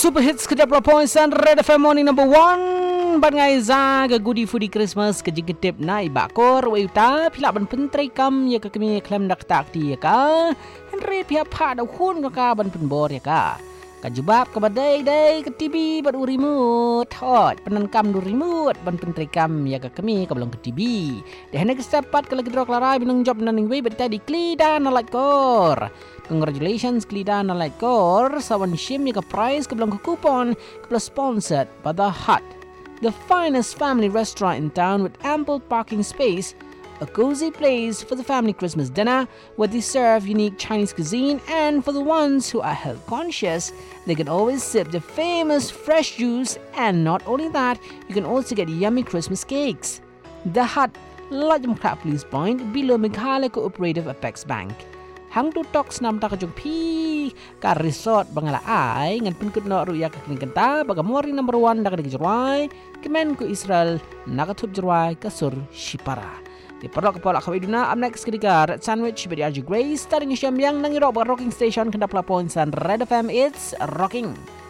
super hits ke 20.9 Red FM Morning number 1 ban ngai za ke goodie foodie Christmas ke jigitip nai bakor wa yuta phila ban pentrai kam ya ka kami klem dak tak ti ya ka henry pia pha da khun ka ban pen bor ya ka jubab ke badai dai ke TV bad remote hot penan kam du remote ban pentrai kam ya ka kami ka belong ke TV de hene ke sepat ke lagi drok larai binung job naning we bet di klida na like kor. Congratulations Klida na like kor sawan shim ya ka prize ke belong ke kupon ke plus sponsored by The Hut, the finest family restaurant in town with ample parking space, a cozy place for the family Christmas dinner where they serve unique Chinese cuisine, and for the ones who are health conscious, they can always sip the famous fresh juice, and not only that, you can also get yummy Christmas cakes. The Hut, Lajam Crab Police Point, below Meghalaya Cooperative Apex Bank. Hang tu tok senam tak kejung pi ka resort bangala ai ngan pun kut no ruya ka kring kenta baga mori number 1 dak dik jurwai kemen ku Israel nakatup jurwai ka sur shipara di perok kepala kawiduna up next kedika red sandwich bedi RJ Grace starting syam yang nangiro ba rocking station kenda 8.9 Red FM, it's rocking.